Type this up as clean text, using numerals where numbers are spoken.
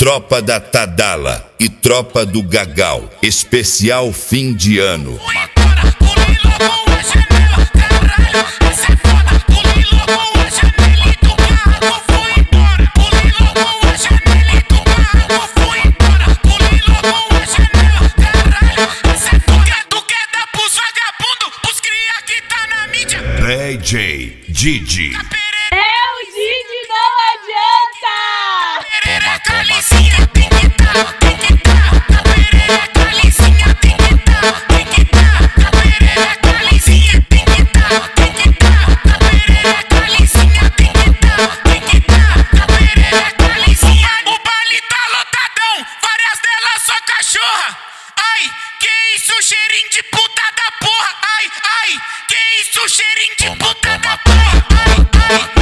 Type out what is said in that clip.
tropa da Tadala e tropa do Gagal, especial fim de ano. DJ Didi. É o Didi, não adianta! Perereca lisinha, tem que tá, perereca lisinha, tem que tá, perereca lisinha, tem que tá, perereca lisinha, tem que tá, perereca lisinha. O baile tá lotadão, várias delas só cachorra. Ai, que isso, cheirinho de puta da porra. Ai, ai, que isso, cheirinho de puta da porra. Ai, ai.